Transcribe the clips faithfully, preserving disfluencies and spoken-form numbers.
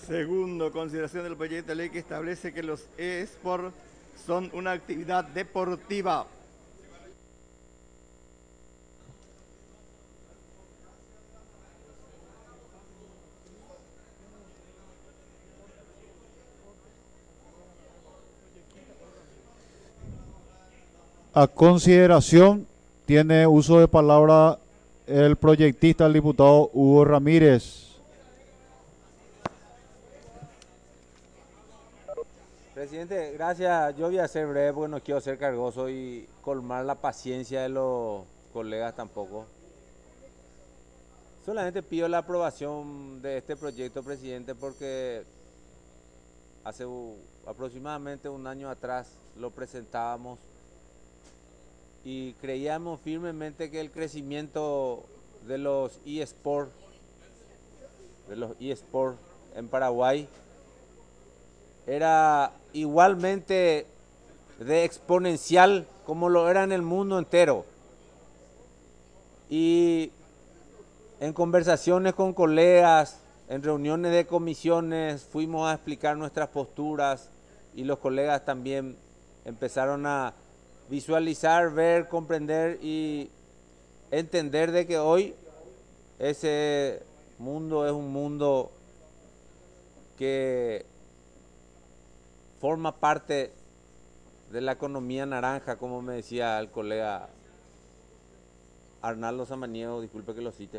Segundo, consideración del proyecto de ley que establece que los eSports son una actividad deportiva. A consideración, tiene uso de palabra el proyectista, el diputado Hugo Ramírez. Presidente, gracias. Yo voy a ser breve porque no quiero ser cargoso y colmar la paciencia de los colegas tampoco. Solamente pido la aprobación de este proyecto, presidente, porque hace uh, aproximadamente un año atrás lo presentábamos y creíamos firmemente que el crecimiento de los eSports, de los eSports en Paraguay, era igualmente de exponencial como lo era en el mundo entero. Y en conversaciones con colegas, en reuniones de comisiones, fuimos a explicar nuestras posturas y los colegas también empezaron a visualizar, ver, comprender y entender de que hoy ese mundo es un mundo que forma parte de la economía naranja, como me decía el colega Arnaldo Samaniego, disculpe que lo cite.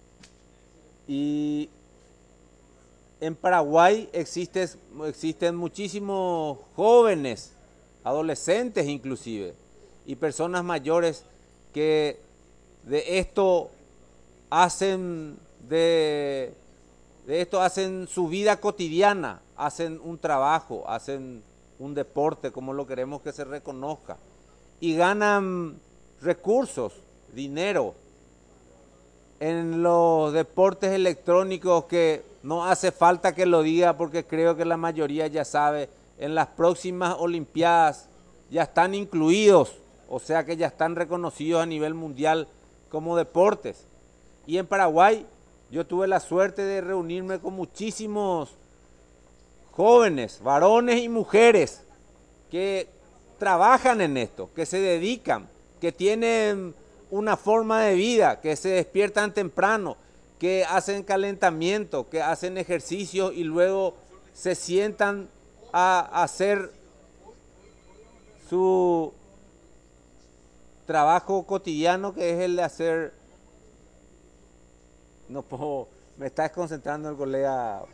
Y en Paraguay existe, existen muchísimos jóvenes, adolescentes inclusive, y personas mayores que de esto hacen de, de esto hacen su vida cotidiana, hacen un trabajo, hacen un deporte, como lo queremos que se reconozca, y ganan recursos, dinero, en los deportes electrónicos que no hace falta que lo diga porque creo que la mayoría ya sabe, en las próximas Olimpiadas ya están incluidos, o sea que ya están reconocidos a nivel mundial como deportes. Y en Paraguay yo tuve la suerte de reunirme con muchísimos jóvenes, varones y mujeres que trabajan en esto, que se dedican, que tienen una forma de vida, que se despiertan temprano, que hacen calentamiento, que hacen ejercicio y luego se sientan a hacer su trabajo cotidiano, que es el de hacer... No puedo, me está desconcentrando el colega.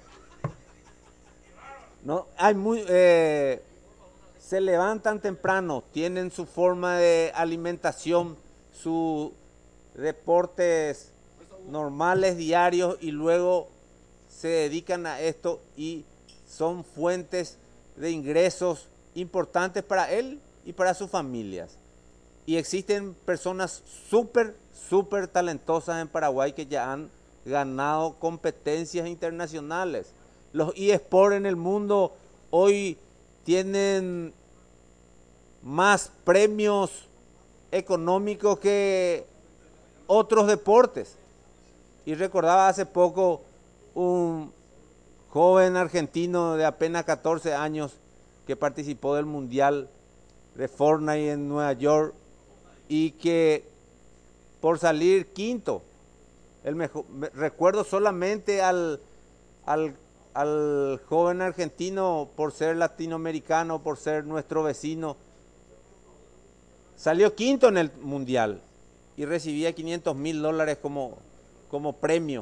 No, hay muy, eh, se levantan temprano, tienen su forma de alimentación, sus deportes normales, diarios, y luego se dedican a esto y son fuentes de ingresos importantes para él y para sus familias. Y existen personas súper, súper talentosas en Paraguay que ya han ganado competencias internacionales. Los eSports en el mundo hoy tienen más premios económicos que otros deportes. Y recordaba hace poco un joven argentino de apenas catorce años que participó del Mundial de Fortnite en Nueva York y que por salir quinto, el mejor, recuerdo solamente al, al, al joven argentino por ser latinoamericano, por ser nuestro vecino, salió quinto en el Mundial y recibía quinientos mil dólares como, como premio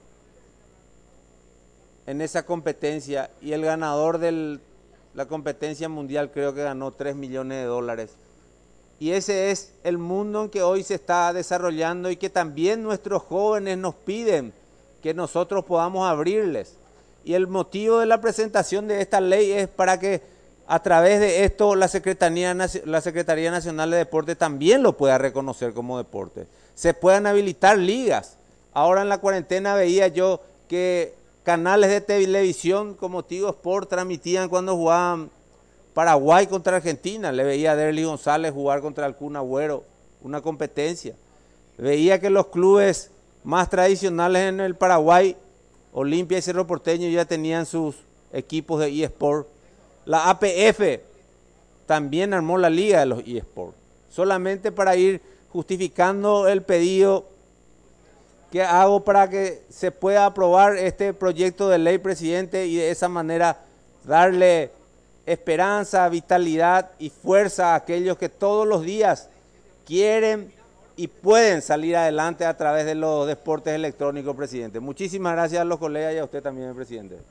en esa competencia, y el ganador de la competencia mundial creo que ganó tres millones de dólares. Y ese es el mundo en que hoy se está desarrollando y que también nuestros jóvenes nos piden que nosotros podamos abrirles. Y el motivo de la presentación de esta ley es para que a través de esto la Secretaría, la Secretaría Nacional de Deporte también lo pueda reconocer como deporte. Se puedan habilitar ligas. Ahora en la cuarentena veía yo que canales de televisión como Tigo Sport transmitían cuando jugaban Paraguay contra Argentina. Le veía a Derly González jugar contra el Kun Agüero, una competencia. Veía que los clubes más tradicionales en el Paraguay Olimpia y Cerro Porteño ya tenían sus equipos de eSport. La A P F también armó la liga de los eSports. Solamente para ir justificando el pedido que hago para que se pueda aprobar este proyecto de ley, presidente, y de esa manera darle esperanza, vitalidad y fuerza a aquellos que todos los días quieren y pueden salir adelante a través de los deportes electrónicos, presidente. Muchísimas gracias a los colegas y a usted también, presidente.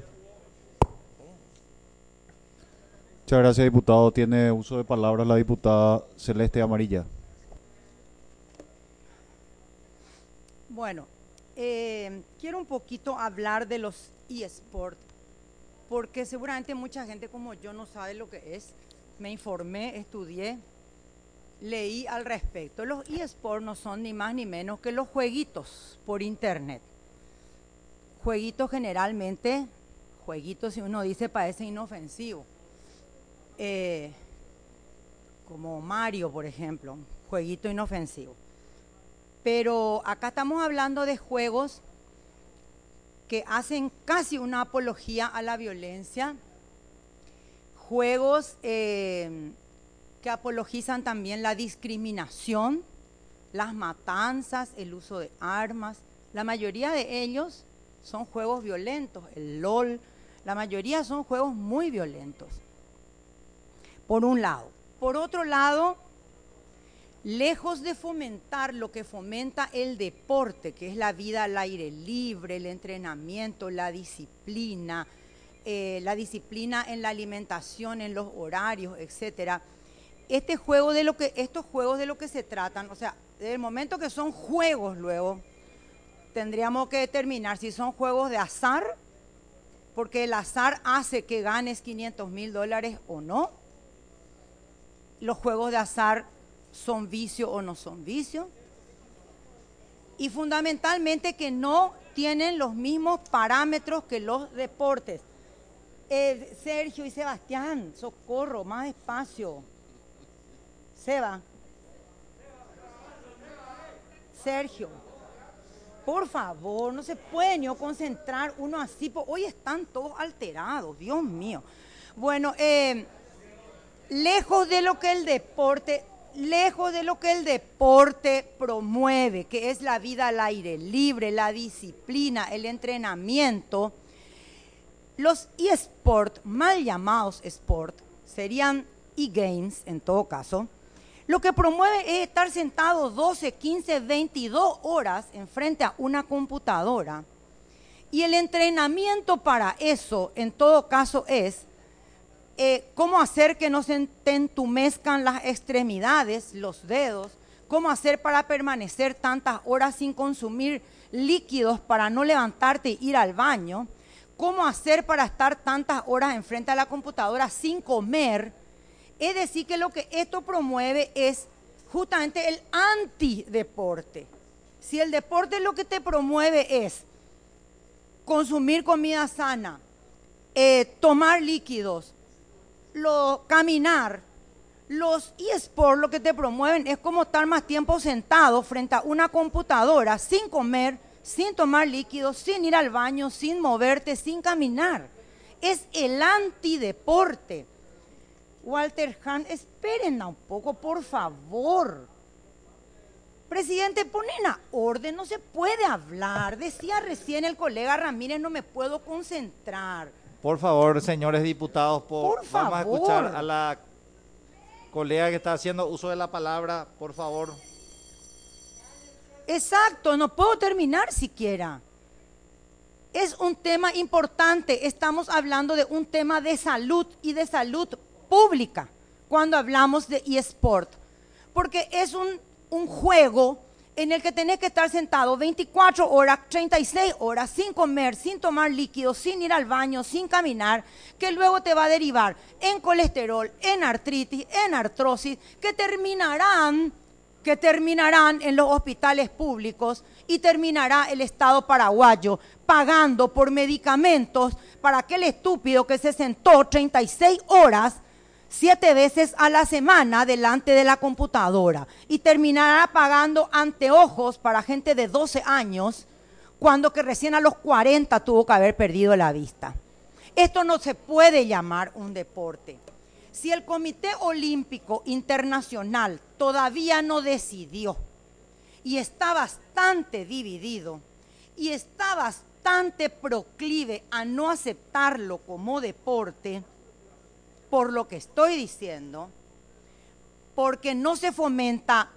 Muchas gracias, diputado. Tiene uso de palabra la diputada Celeste Amarilla. Bueno, eh, quiero un poquito hablar de los eSports, porque seguramente mucha gente como yo no sabe lo que es. Me informé, estudié, leí al respecto. Los eSports no son ni más ni menos que los jueguitos por internet. Jueguitos generalmente, jueguitos si uno dice parece inofensivo. Eh, como Mario, por ejemplo, jueguito inofensivo. Pero acá estamos hablando de juegos que hacen casi una apología a la violencia, juegos eh, que apologizan también la discriminación, las matanzas, el uso de armas. La mayoría de ellos son juegos violentos, el LOL, la mayoría son juegos muy violentos, por un lado. Por otro lado, lejos de fomentar lo que fomenta el deporte, que es la vida al aire libre, el entrenamiento, la disciplina, eh, la disciplina en la alimentación, en los horarios, etcétera. Este juego de lo que, estos juegos de lo que se tratan, o sea, desde el momento que son juegos luego, tendríamos que determinar si son juegos de azar, porque el azar hace que ganes quinientos mil dólares o no. Los juegos de azar son vicio o no son vicio, y fundamentalmente que no tienen los mismos parámetros que los deportes. Eh, Sergio y Sebastián, socorro, más despacio. Seba. Sergio, por favor, no se puede ni concentrar uno así, hoy están todos alterados, Dios mío. Bueno, eh, lejos de lo que el deporte... Lejos de lo que el deporte promueve, que es la vida al aire libre, la disciplina, el entrenamiento, los eSports, mal llamados sport, serían e-games en todo caso, lo que promueve es estar sentado doce, quince, veintidós horas enfrente a una computadora, y el entrenamiento para eso en todo caso es Eh, cómo hacer que no se te entumezcan las extremidades, los dedos, cómo hacer para permanecer tantas horas sin consumir líquidos para no levantarte e ir al baño, cómo hacer para estar tantas horas enfrente a la computadora sin comer. Es decir, que lo que esto promueve es justamente el antideporte. Si el deporte lo que te promueve es consumir comida sana, eh, tomar líquidos, Lo, caminar, los eSports lo que te promueven es como estar más tiempo sentado frente a una computadora sin comer, sin tomar líquidos, sin ir al baño, sin moverte, sin caminar. Es el antideporte. Walter Hahn, esperen un poco, por favor. Presidente, ponen a orden, no se puede hablar. Decía recién el colega Ramírez, no me puedo concentrar. Por favor, señores diputados, por, por vamos a escuchar favor. a la colega que está haciendo uso de la palabra, por favor. Exacto, no puedo terminar siquiera. Es un tema importante, estamos hablando de un tema de salud y de salud pública cuando hablamos de eSport, porque es un, un juego en el que tenés que estar sentado veinticuatro horas, treinta y seis horas, sin comer, sin tomar líquidos, sin ir al baño, sin caminar, que luego te va a derivar en colesterol, en artritis, en artrosis, que terminarán, que terminarán en los hospitales públicos, y terminará el Estado paraguayo pagando por medicamentos para aquel estúpido que se sentó treinta y seis horas, siete veces a la semana delante de la computadora, y terminará pagando anteojos para gente de doce años cuando que recién a los cuarenta tuvo que haber perdido la vista. Esto no se puede llamar un deporte. Si el Comité Olímpico Internacional todavía no decidió y está bastante dividido y está bastante proclive a no aceptarlo como deporte, por lo que estoy diciendo, porque no se fomenta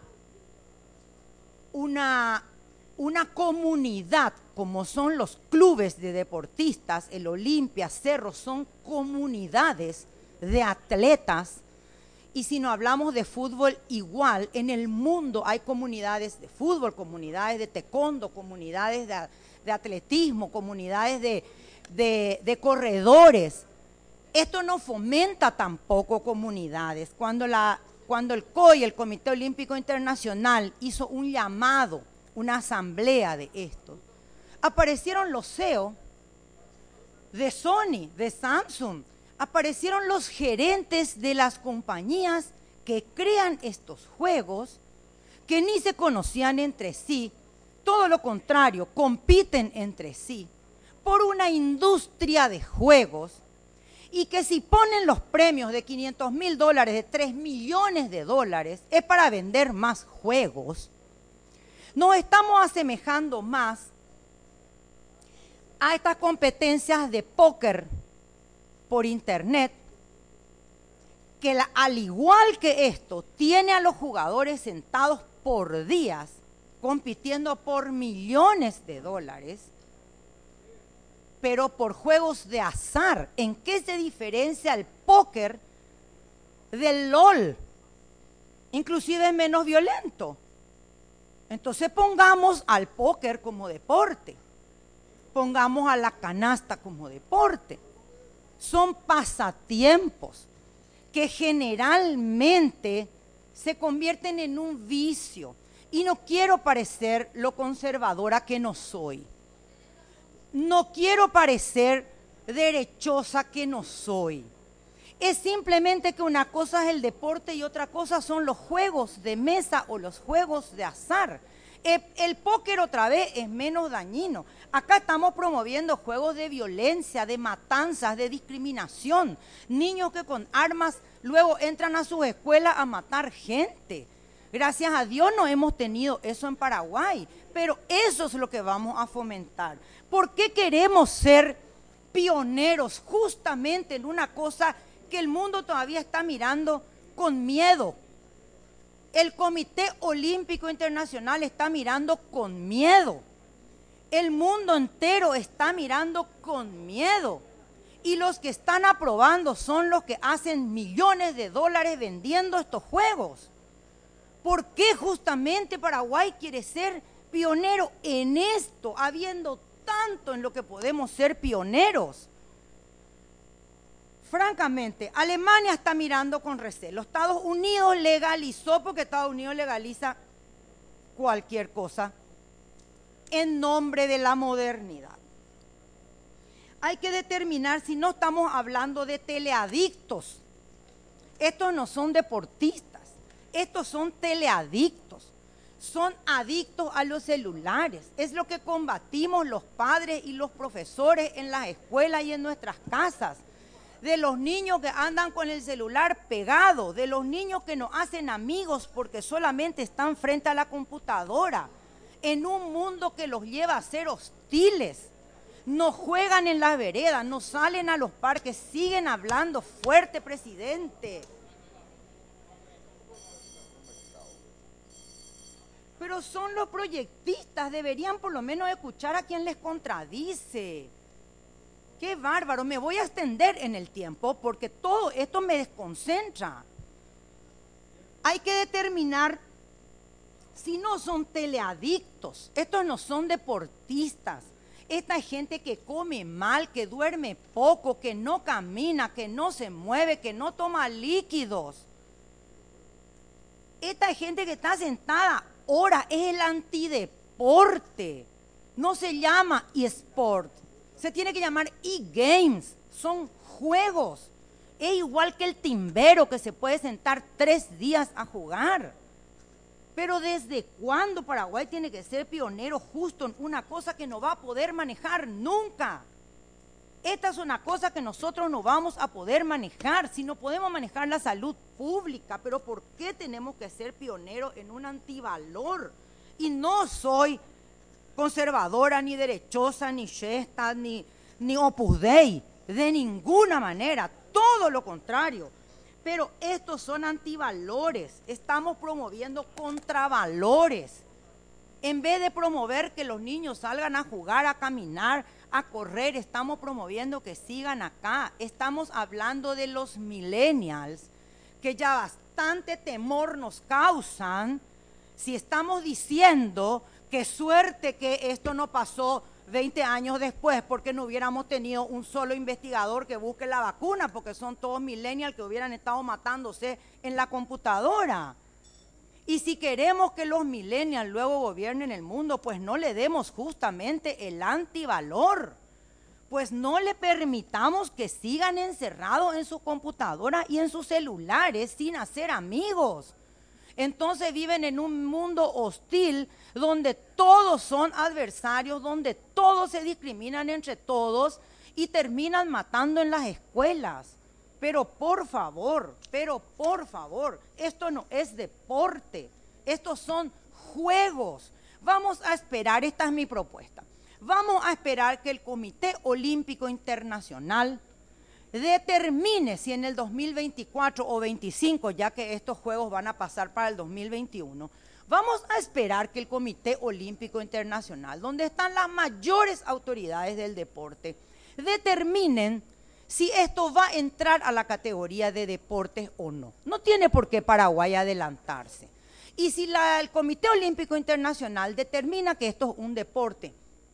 una, una comunidad como son los clubes de deportistas, el Olimpia, Cerro, son comunidades de atletas. Y si no hablamos de fútbol, igual en el mundo hay comunidades de fútbol, comunidades de taekwondo, comunidades de, de atletismo, comunidades de, de, de corredores. Esto no fomenta tampoco comunidades. Cuando, la, cuando el C O I, el Comité Olímpico Internacional, hizo un llamado, una asamblea de esto, aparecieron los C E O de Sony, de Samsung, aparecieron los gerentes de las compañías que crean estos juegos, que ni se conocían entre sí, todo lo contrario, compiten entre sí por una industria de juegos, y que si ponen los premios de quinientos mil dólares, de tres millones de dólares, es para vender más juegos. Nos estamos asemejando más a estas competencias de póker por internet, que la, al igual que esto, tiene a los jugadores sentados por días, compitiendo por millones de dólares, pero por juegos de azar. ¿En qué se diferencia el póker del LOL? Inclusive es menos violento. Entonces pongamos al póker como deporte, pongamos a la canasta como deporte. Son pasatiempos que generalmente se convierten en un vicio. Y no quiero parecer lo conservadora que no soy. No quiero parecer derechosa que no soy. Es simplemente que una cosa es el deporte y otra cosa son los juegos de mesa o los juegos de azar. El, el póker otra vez es menos dañino. Acá estamos promoviendo juegos de violencia, de matanzas, de discriminación. Niños que con armas luego entran a sus escuelas a matar gente. Gracias a Dios no hemos tenido eso en Paraguay, pero eso es lo que vamos a fomentar. ¿Por qué queremos ser pioneros justamente en una cosa que el mundo todavía está mirando con miedo? El Comité Olímpico Internacional está mirando con miedo. El mundo entero está mirando con miedo. Y los que están aprobando son los que hacen millones de dólares vendiendo estos juegos. ¿Por qué justamente Paraguay quiere ser pionero en esto, habiendo tanto en lo que podemos ser pioneros? Francamente, Alemania está mirando con recelo. Estados Unidos legalizó, porque Estados Unidos legaliza cualquier cosa en nombre de la modernidad. Hay que determinar si no estamos hablando de teleadictos. Estos no son deportistas, estos son teleadictos. Son adictos a los celulares. Es lo que combatimos los padres y los profesores en las escuelas y en nuestras casas. De los niños que andan con el celular pegado, de los niños que no hacen amigos porque solamente están frente a la computadora, en un mundo que los lleva a ser hostiles. No juegan en las veredas, no salen a los parques, siguen hablando fuerte, presidente. Pero son los proyectistas, deberían por lo menos escuchar a quien les contradice. ¡Qué bárbaro! Me voy a extender en el tiempo porque todo esto me desconcentra. Hay que determinar si no son teleadictos, estos no son deportistas. Esta gente que come mal, que duerme poco, que no camina, que no se mueve, que no toma líquidos. Esta gente que está sentada ahora es el antideporte. No se llama eSport. Se tiene que llamar e-games. Son juegos. Es igual que el timbero que se puede sentar tres días a jugar. Pero ¿desde cuándo Paraguay tiene que ser pionero justo en una cosa que no va a poder manejar nunca? Esta es una cosa que nosotros no vamos a poder manejar, si no podemos manejar la salud pública. Pero ¿por qué tenemos que ser pioneros en un antivalor? Y no soy conservadora, ni derechosa, ni chesta, ni, ni opus dei, de ninguna manera, todo lo contrario. Pero estos son antivalores, estamos promoviendo contravalores. En vez de promover que los niños salgan a jugar, a caminar, a correr, estamos promoviendo que sigan acá. Estamos hablando de los millennials, que ya bastante temor nos causan si estamos diciendo que suerte que esto no pasó veinte años después, porque no hubiéramos tenido un solo investigador que busque la vacuna, porque son todos millennials que hubieran estado matándose en la computadora. Y si queremos que los millennials luego gobiernen el mundo, pues no le demos justamente el antivalor. Pues no le permitamos que sigan encerrados en su computadora y en sus celulares sin hacer amigos. Entonces viven en un mundo hostil donde todos son adversarios, donde todos se discriminan entre todos y terminan matando en las escuelas. Pero por favor, pero por favor, esto no es deporte, estos son juegos. Vamos a esperar, esta es mi propuesta, vamos a esperar que el Comité Olímpico Internacional determine si en el dos mil veinticuatro o veinticinco, ya que estos juegos van a pasar para el dos mil veintiuno, vamos a esperar que el Comité Olímpico Internacional, donde están las mayores autoridades del deporte, determinen si esto va a entrar a la categoría de deportes o no. No tiene por qué Paraguay adelantarse. Y si la, el Comité Olímpico Internacional determina que esto es un deporte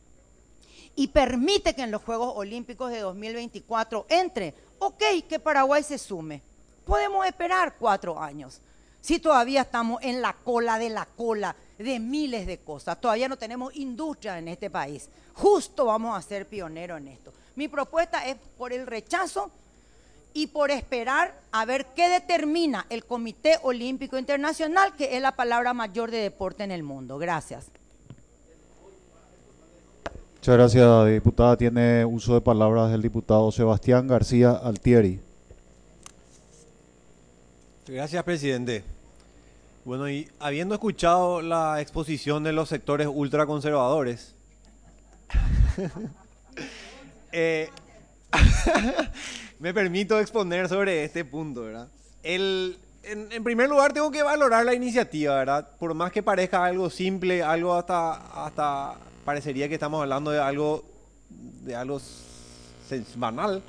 y permite que en los Juegos Olímpicos de dos mil veinticuatro entre, ok, que Paraguay se sume. Podemos esperar cuatro años. Si todavía estamos en la cola de la cola de miles de cosas, todavía no tenemos industria en este país. Justo vamos a ser pioneros en esto. Mi propuesta es por el rechazo y por esperar a ver qué determina el Comité Olímpico Internacional, que es la palabra mayor de deporte en el mundo. Gracias. Muchas gracias, diputada. Tiene uso de palabras el diputado Sebastián García Altieri. Gracias, presidente. Bueno, y habiendo escuchado la exposición de los sectores ultraconservadores, eh, me permito exponer sobre este punto, ¿verdad? El, en, en primer lugar, tengo que valorar la iniciativa, ¿verdad? Por más que parezca algo simple, algo hasta, hasta parecería que estamos hablando de algo, de algo banal.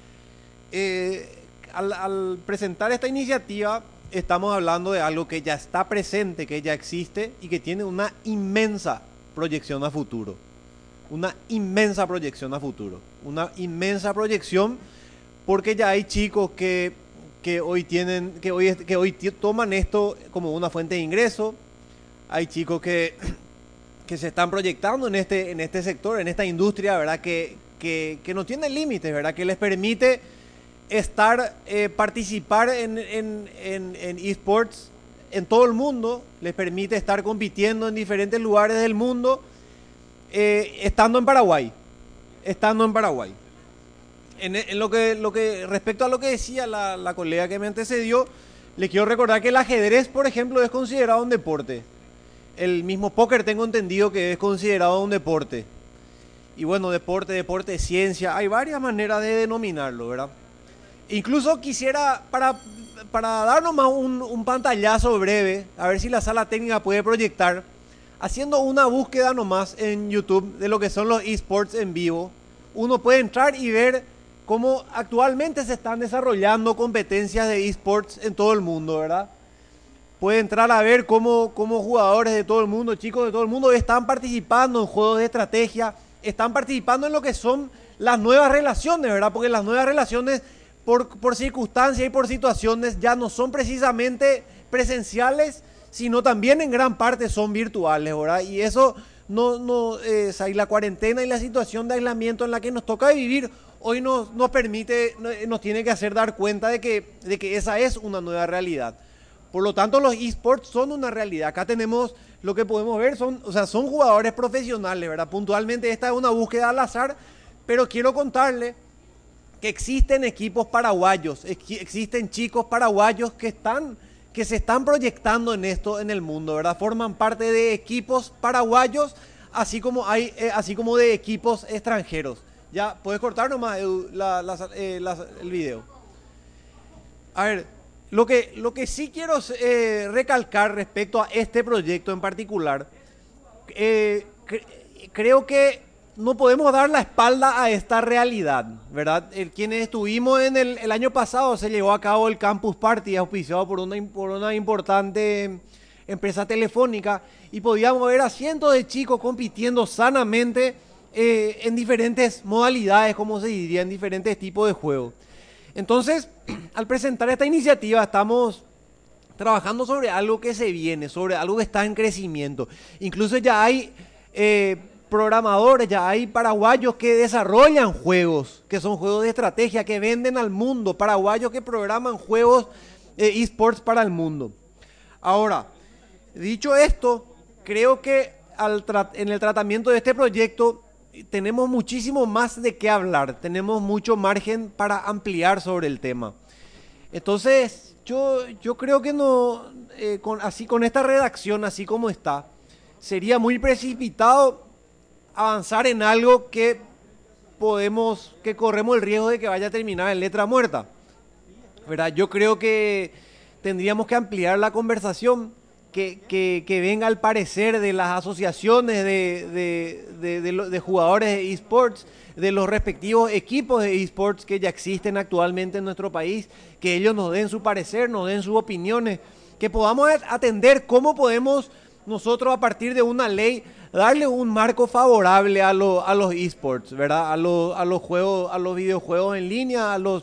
Eh, al, al presentar esta iniciativa, estamos hablando de algo que ya está presente, que ya existe y que tiene una inmensa proyección a futuro. Una inmensa proyección a futuro. Una inmensa proyección porque ya hay chicos que, que hoy tienen, que hoy, que hoy toman esto como una fuente de ingreso. Hay chicos que, que se están proyectando en este, en este sector, en esta industria, ¿verdad? Que, que, que no tiene límites, ¿verdad? Que les permite estar, eh, participar en, en, en, en esports en todo el mundo, les permite estar compitiendo en diferentes lugares del mundo, eh, estando en Paraguay, estando en Paraguay. En, en lo que, lo que, respecto a lo que decía la, la colega que me antecedió, le quiero recordar que el ajedrez, por ejemplo, es considerado un deporte. El mismo póker tengo entendido que es considerado un deporte. Y bueno, deporte, deporte, ciencia, hay varias maneras de denominarlo, ¿verdad? Incluso quisiera, para, para darnos más un, un pantallazo breve, a ver si la sala técnica puede proyectar, haciendo una búsqueda nomás en YouTube de lo que son los esports en vivo, uno puede entrar y ver cómo actualmente se están desarrollando competencias de esports en todo el mundo, ¿verdad? Puede entrar a ver cómo, cómo jugadores de todo el mundo, chicos de todo el mundo, están participando en juegos de estrategia, están participando en lo que son las nuevas relaciones, ¿verdad? Porque las nuevas relaciones, por, por circunstancias y por situaciones, ya no son precisamente presenciales, sino también en gran parte son virtuales, ¿verdad? Y eso no, no eh, y la cuarentena y la situación de aislamiento en la que nos toca vivir hoy nos, nos permite, nos tiene que hacer dar cuenta de que, de que esa es una nueva realidad. Por lo tanto, los esports son una realidad. Acá tenemos lo que podemos ver, son, o sea, son jugadores profesionales, ¿verdad? Puntualmente esta es una búsqueda al azar, pero quiero contarle que existen equipos paraguayos, ex- existen chicos paraguayos que están, que se están proyectando en esto en el mundo, ¿verdad? Forman parte de equipos paraguayos, así como hay, eh, así como de equipos extranjeros. Ya, puedes cortar nomás, Edu, la- la- eh, la- el video. A ver, lo que, lo que sí quiero eh, recalcar respecto a este proyecto en particular, eh, cre- creo que no podemos dar la espalda a esta realidad, ¿verdad? El, quienes estuvimos en el, el año pasado se llevó a cabo el Campus Party auspiciado por una, por una importante empresa telefónica y podíamos ver a cientos de chicos compitiendo sanamente eh, en diferentes modalidades, como se diría, en diferentes tipos de juegos. Entonces, al presentar esta iniciativa estamos trabajando sobre algo que se viene, sobre algo que está en crecimiento. Incluso ya hay eh, programadores, ya hay paraguayos que desarrollan juegos, que son juegos de estrategia, que venden al mundo, paraguayos que programan juegos eh, esports para el mundo. Ahora, dicho esto, creo que al tra- en el tratamiento de este proyecto tenemos muchísimo más de qué hablar, tenemos mucho margen para ampliar sobre el tema. Entonces, yo, yo creo que no, eh, con, así con esta redacción, así como está, sería muy precipitado avanzar en algo que podemos, que corremos el riesgo de que vaya a terminar en letra muerta, ¿verdad? Yo creo que tendríamos que ampliar la conversación, que, que, que venga al parecer de las asociaciones de, de, de, de, lo- de jugadores de esports, de los respectivos equipos de esports que ya existen actualmente en nuestro país, que ellos nos den su parecer, nos den sus opiniones, que podamos atender cómo podemos nosotros a partir de una ley darle un marco favorable a, lo, a los esports, ¿verdad? A, lo, a los juegos, a los videojuegos en línea, a los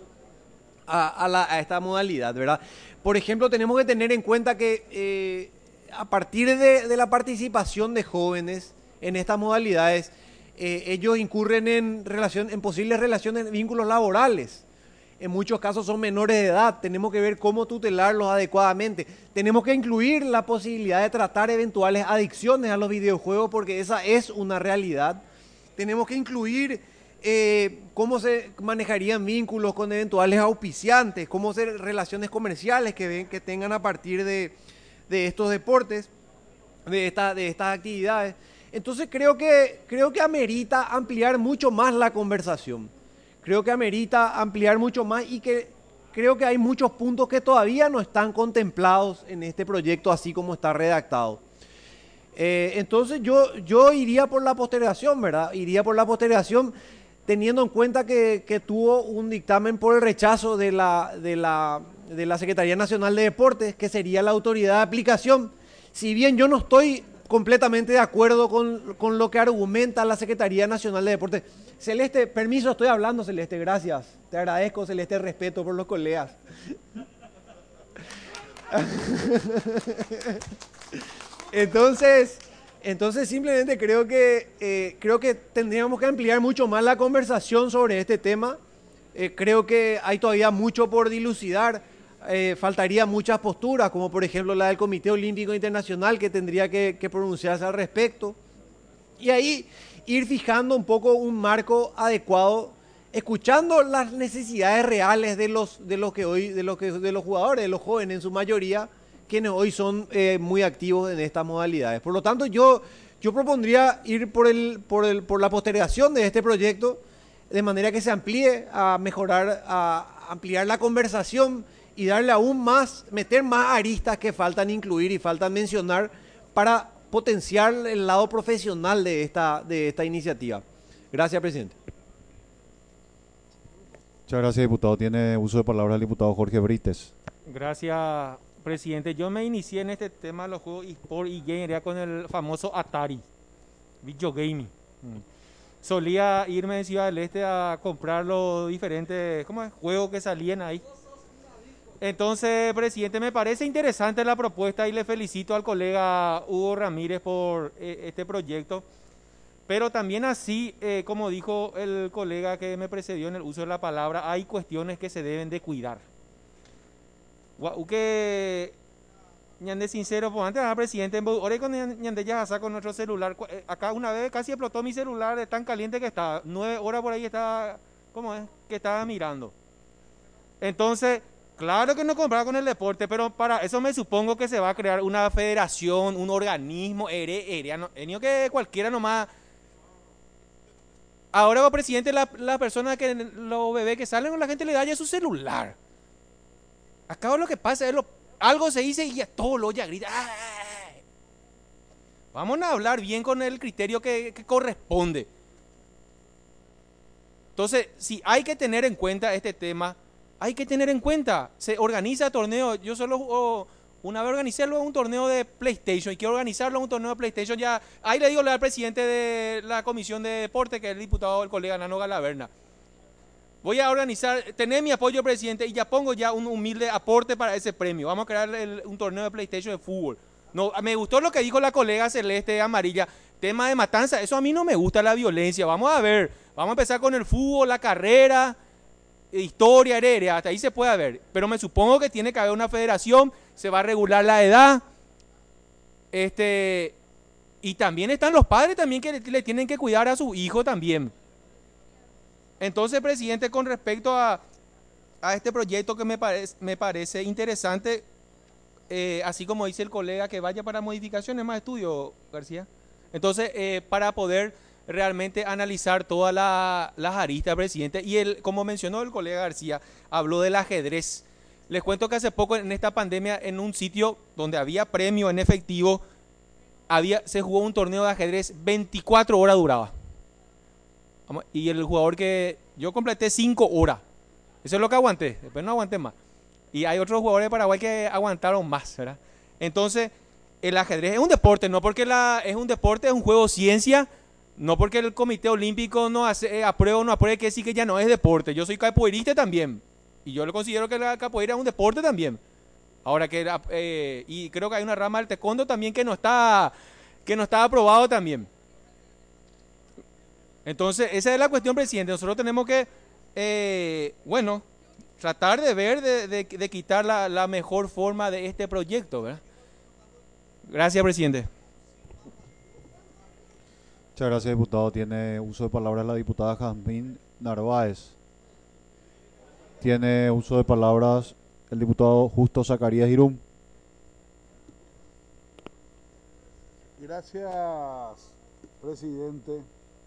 a, a, la, a esta modalidad, ¿verdad? Por ejemplo, tenemos que tener en cuenta que eh, a partir de, de la participación de jóvenes en estas modalidades, eh, ellos incurren en, relación, en posibles relaciones, vínculos laborales. En muchos casos son menores de edad, tenemos que ver cómo tutelarlos adecuadamente. Tenemos que incluir la posibilidad de tratar eventuales adicciones a los videojuegos porque esa es una realidad. Tenemos que incluir eh, cómo se manejarían vínculos con eventuales auspiciantes, cómo ser relaciones comerciales que, ven, que tengan a partir de, de estos deportes, de, esta, de estas actividades. Entonces creo que, creo que amerita ampliar mucho más la conversación. Creo que amerita ampliar mucho más y que creo que hay muchos puntos que todavía no están contemplados en este proyecto así como está redactado. Eh, entonces yo, yo iría por la postergación, ¿verdad? Iría por la postergación teniendo en cuenta que, que tuvo un dictamen por el rechazo de la, de, la, de la Secretaría Nacional de Deportes, que sería la autoridad de aplicación. Si bien yo no estoy completamente de acuerdo con, con lo que argumenta la Secretaría Nacional de Deportes. Celeste, permiso, estoy hablando, Celeste, gracias. Te agradezco, Celeste, respeto por los colegas. Entonces, entonces simplemente creo que, eh, creo que tendríamos que ampliar mucho más la conversación sobre este tema. Eh, creo que hay todavía mucho por dilucidar. Eh, faltaría muchas posturas, como por ejemplo la del Comité Olímpico Internacional, que tendría que, que pronunciarse al respecto. Y ahí ir fijando un poco un marco adecuado, escuchando las necesidades reales de los, de los, que hoy, de los, que, de los jugadores, de los jóvenes en su mayoría, quienes hoy son eh, muy activos en estas modalidades. Por lo tanto, yo, yo propondría ir por, el, por, el, por la postergación de este proyecto, de manera que se amplíe, a mejorar, a ampliar la conversación y darle aún más, meter más aristas que faltan incluir y faltan mencionar para potenciar el lado profesional de esta, de esta iniciativa. Gracias, presidente. Muchas gracias, diputado. Tiene uso de palabra el diputado Jorge Brites. Gracias, presidente. Yo me inicié en este tema de los juegos eSport y game con el famoso Atari, Video Gaming. Solía irme de Ciudad del Este a comprar los diferentes ¿cómo es? juegos que salían ahí. Entonces, presidente, me parece interesante la propuesta y le felicito al colega Hugo Ramírez por eh, este proyecto. Pero también así, eh, como dijo el colega que me precedió en el uso de la palabra, hay cuestiones que se deben de cuidar. Que ñande sincero, pues antes era presidente, ahora con ñande ya saco nuestro celular, cu- eh, acá una vez casi explotó mi celular de tan caliente que estaba, nueve horas por ahí estaba, ¿cómo es? Que estaba mirando. Entonces, claro que no compraba con el deporte, pero para eso me supongo que se va a crear una federación, un organismo, ere, ere, no, enio que cualquiera nomás. Ahora como presidente, la, la persona que, los bebés que salen, la gente le da ya su celular. Acá lo que pasa es lo, algo se dice y ya todo lo ya grita. ¡Ay! Vamos a hablar bien con el criterio que, que corresponde. Entonces, si hay que tener en cuenta este tema, hay que tener en cuenta, se organiza torneo, yo solo oh, una vez organicé luego un torneo de PlayStation y quiero organizarlo un torneo de PlayStation ya, ahí le digo al presidente de la comisión de deporte, que es el diputado, el colega Nano Galaverna, voy a organizar, tener mi apoyo presidente y ya pongo ya un humilde aporte para ese premio, vamos a crear el, un torneo de PlayStation de fútbol. No, me gustó lo que dijo la colega Celeste Amarilla, tema de matanza, eso a mí no me gusta, la violencia, vamos a ver, vamos a empezar con el fútbol, la carrera, historia, heredia, hasta ahí se puede ver, pero me supongo que tiene que haber una federación, se va a regular la edad, este, y también están los padres también que le, le tienen que cuidar a su hijo también. Entonces, presidente, con respecto a, a este proyecto que me, parece, me parece interesante, eh, así como dice el colega, que vaya para modificaciones, más estudio, García. Entonces, eh, para poder realmente analizar todas la, las aristas, presidente, y el, como mencionó el colega García, habló del ajedrez. Les cuento que hace poco en esta pandemia, en un sitio donde había premio en efectivo, había, se jugó un torneo de ajedrez, veinticuatro horas duraba. Y el jugador que yo completé cinco horas. Eso es lo que aguanté, después no aguanté más. Y hay otros jugadores de Paraguay que aguantaron más, ¿verdad? Entonces, el ajedrez es un deporte, no porque la, es un deporte, es un juego ciencia, no porque el Comité Olímpico no hace, eh, apruebe o no apruebe, que sí que ya no es deporte. Yo soy capoeirista también, y yo le considero que la capoeira es un deporte también. Ahora que, eh, y creo que hay una rama del taekwondo también que no está, que no está aprobado también. Entonces, esa es la cuestión, presidente. Nosotros tenemos que, eh, bueno, tratar de ver, de, de, de quitar la, la mejor forma de este proyecto, ¿verdad? Gracias, presidente. Muchas gracias, diputado. Tiene uso de palabra la diputada Jazmín Narváez. Tiene uso de palabras el diputado Justo Zacarías Irún. Gracias, presidente.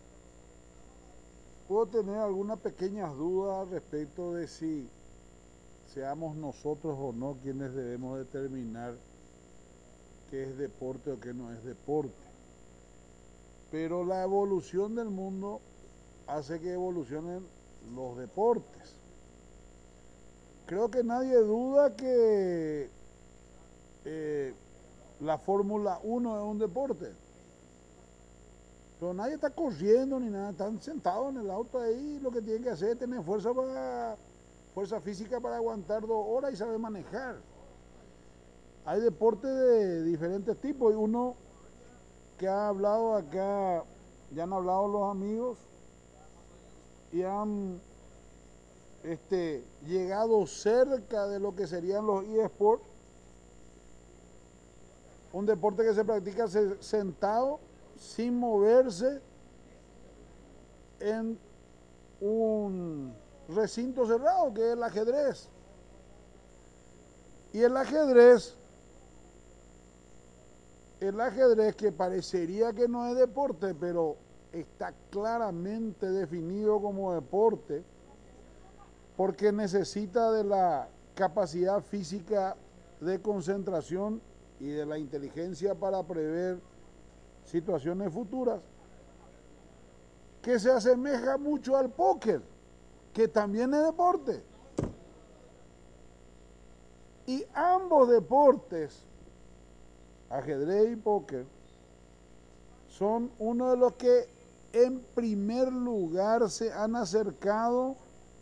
Puedo tener algunas pequeñas dudas respecto de si seamos nosotros o no quienes debemos determinar qué es deporte o qué no es deporte. Pero la evolución del mundo hace que evolucionen los deportes. Creo que nadie duda que eh, la Fórmula uno es un deporte. Pero nadie está corriendo ni nada, están sentados en el auto ahí, lo que tienen que hacer es tener fuerza, para, fuerza física para aguantar dos horas y saber manejar. Hay deportes de diferentes tipos y uno que ha hablado acá, ya han hablado los amigos y han este, llegado cerca de lo que serían los eSports, un deporte que se practica sentado, sin moverse, en un recinto cerrado, que es el ajedrez. Y el ajedrez, el ajedrez que parecería que no es deporte, pero está claramente definido como deporte, porque necesita de la capacidad física de concentración y de la inteligencia para prever situaciones futuras, que se asemeja mucho al póker, que también es deporte. Y ambos deportes, ajedrez y póker, son uno de los que en primer lugar se han acercado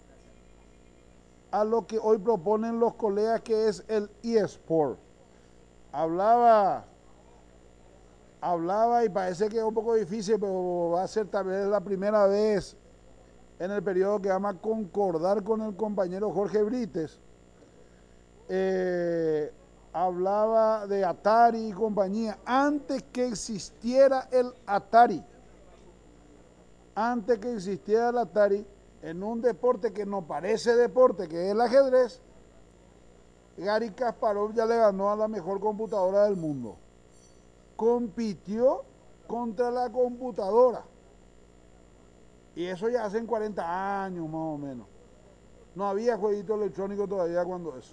a lo que hoy proponen los colegas, que es el eSport. Hablaba Hablaba y parece que es un poco difícil, pero va a ser tal vez la primera vez en el periodo que vamos a concordar con el compañero Jorge Brites. Eh, hablaba de Atari y compañía, antes que existiera el Atari, antes que existiera el Atari, en un deporte que no parece deporte, que es el ajedrez, Gary Kasparov ya le ganó a la mejor computadora del mundo. Compitió contra la computadora. Y eso ya hace cuarenta años más o menos. No había jueguito electrónico todavía cuando eso.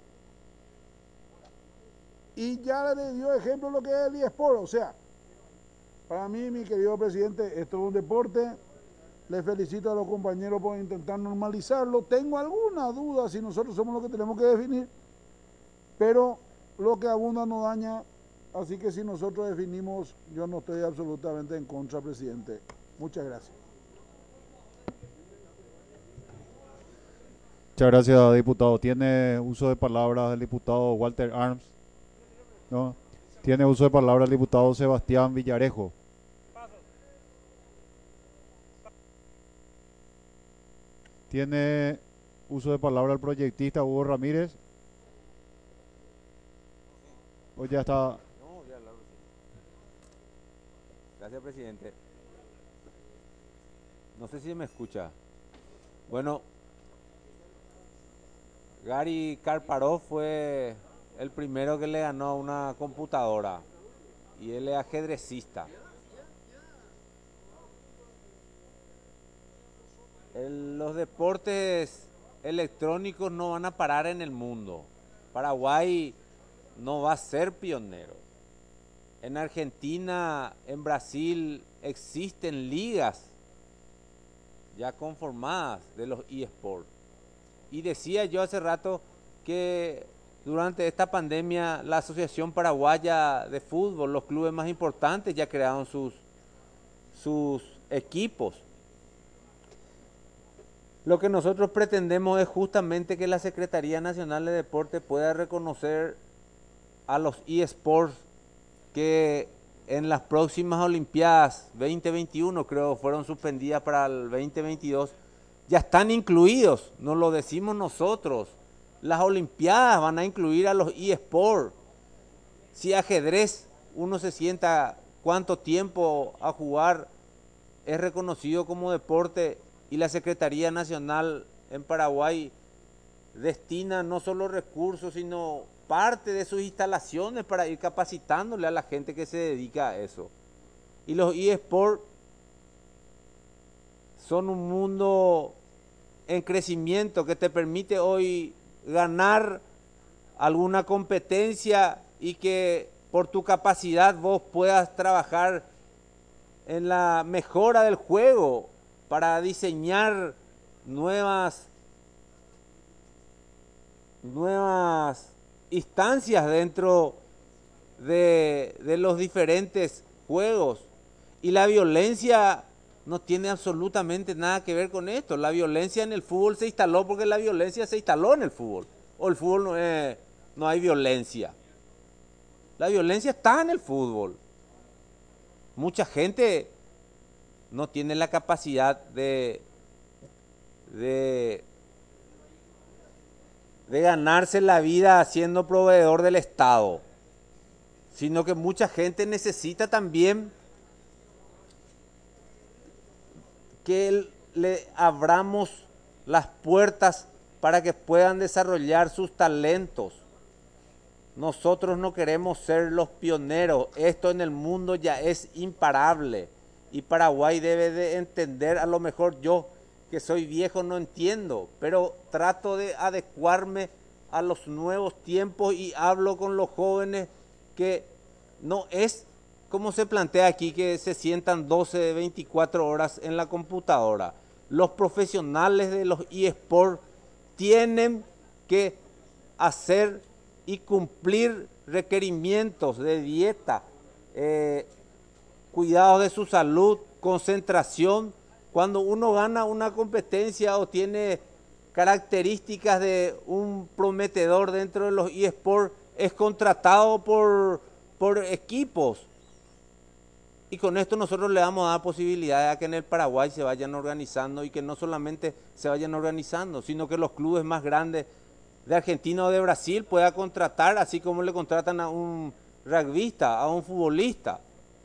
Y ya le dio ejemplo lo que es el eSport. O sea, para mí, mi querido presidente, esto es un deporte. Les felicito a los compañeros por intentar normalizarlo. Tengo alguna duda si nosotros somos los que tenemos que definir, pero lo que abunda no daña, así que si nosotros definimos, yo no estoy absolutamente en contra, presidente. Muchas gracias. Muchas gracias, diputado. Tiene uso de palabra el diputado Walter Arms. ¿No? Tiene uso de palabra el diputado Sebastián Villarejo. Tiene uso de palabra el proyectista Hugo Ramírez. ¿O ya está? No, ya hablaron. Gracias, presidente. No sé si me escucha. Bueno, Gary Kasparov fue el primero que le ganó a una computadora y él es ajedrecista. El- los deportes electrónicos no van a parar en el mundo. Paraguay no va a ser pionero. En Argentina, en Brasil existen ligas ya conformadas de los eSports. Y decía yo hace rato que durante esta pandemia la Asociación Paraguaya de Fútbol, los clubes más importantes ya crearon sus, sus equipos. Lo que nosotros pretendemos es justamente que la Secretaría Nacional de Deporte pueda reconocer a los eSports que en las próximas Olimpiadas veinte veintiuno, creo, fueron suspendidas para el veinte veintidós, ya están incluidos, no lo decimos nosotros. Las Olimpiadas van a incluir a los eSports. Si ajedrez uno se sienta cuánto tiempo a jugar, es reconocido como deporte y la Secretaría Nacional en Paraguay destina no solo recursos, sino parte de sus instalaciones para ir capacitándole a la gente que se dedica a eso. Y los eSports son un mundo en crecimiento que te permite hoy ganar alguna competencia y que por tu capacidad vos puedas trabajar en la mejora del juego para diseñar nuevas nuevas instancias dentro de, de los diferentes juegos. Y la violencia no tiene absolutamente nada que ver con esto. La violencia en el fútbol se instaló porque la violencia se instaló en el fútbol. O el fútbol no, es, no hay violencia. La violencia está en el fútbol. Mucha gente no tiene la capacidad de, de, de ganarse la vida siendo proveedor del Estado, sino que mucha gente necesita también que le abramos las puertas para que puedan desarrollar sus talentos. Nosotros no queremos ser los pioneros, esto en el mundo ya es imparable y Paraguay debe de entender, a lo mejor yo que soy viejo no entiendo, pero trato de adecuarme a los nuevos tiempos y hablo con los jóvenes que no es como se plantea aquí que se sientan doce, veinticuatro horas en la computadora. Los profesionales de los eSports tienen que hacer y cumplir requerimientos de dieta, eh, cuidado de su salud, concentración. Cuando uno gana una competencia o tiene características de un prometedor dentro de los eSports, es contratado por, por equipos. Y con esto nosotros le vamos a dar posibilidades a que en el Paraguay se vayan organizando y que no solamente se vayan organizando, sino que los clubes más grandes de Argentina o de Brasil pueda contratar, así como le contratan a un rugbyista, a un futbolista.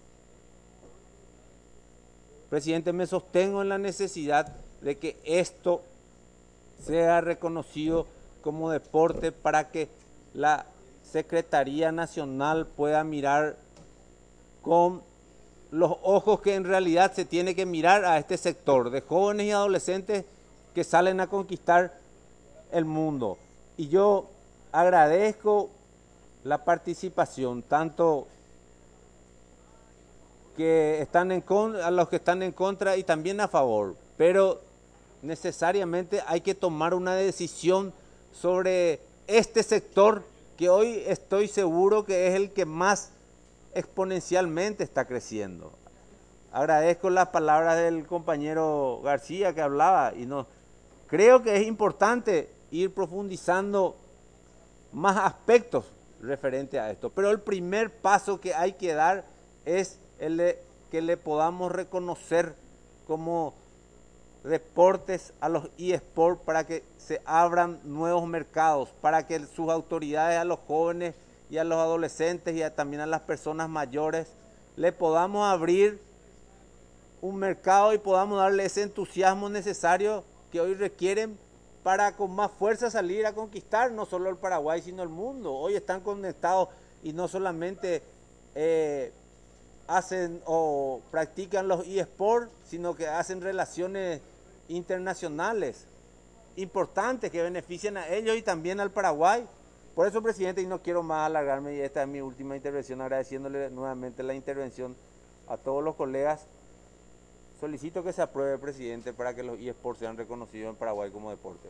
Presidente, me sostengo en la necesidad de que esto sea reconocido como deporte para que la Secretaría Nacional pueda mirar con los ojos que en realidad se tiene que mirar a este sector de jóvenes y adolescentes que salen a conquistar el mundo. Y yo agradezco la participación, tanto que están en contra, a los que están en contra y también a favor, pero necesariamente hay que tomar una decisión sobre este sector que hoy estoy seguro que es el que más exponencialmente está creciendo. Agradezco las palabras del compañero García que hablaba y no, creo que es importante ir profundizando más aspectos referente a esto, pero el primer paso que hay que dar es el de que le podamos reconocer como deportes a los eSports para que se abran nuevos mercados, para que sus autoridades a los jóvenes y a los adolescentes y a, también a las personas mayores le podamos abrir un mercado y podamos darle ese entusiasmo necesario que hoy requieren para con más fuerza salir a conquistar no solo el Paraguay sino el mundo. Hoy están conectados y no solamente eh, hacen o practican los eSports, sino que hacen relaciones internacionales importantes que benefician a ellos y también al Paraguay. Por eso, presidente, y no quiero más alargarme, y esta es mi última intervención, agradeciéndole nuevamente la intervención a todos los colegas. Solicito que se apruebe, presidente, para que los eSports sean reconocidos en Paraguay como deporte.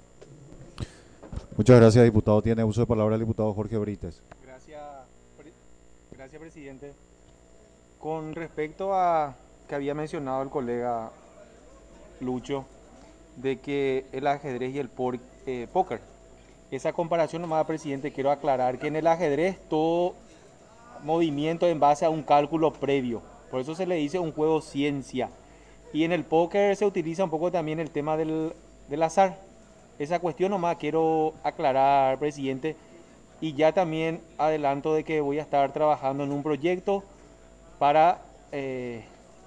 Muchas gracias, diputado. Tiene uso de palabra el diputado Jorge Brites. Gracias, pre gracias, presidente. Con respecto a que había mencionado el colega Lucho, de que el ajedrez y el por, eh, póker, esa comparación nomás, presidente, quiero aclarar que en el ajedrez todo movimiento en base a un cálculo previo, por eso se le dice un juego ciencia, y en el póker se utiliza un poco también el tema del, del azar. Esa cuestión nomás quiero aclarar, presidente, y ya también adelanto de que voy a estar trabajando en un proyecto para eh,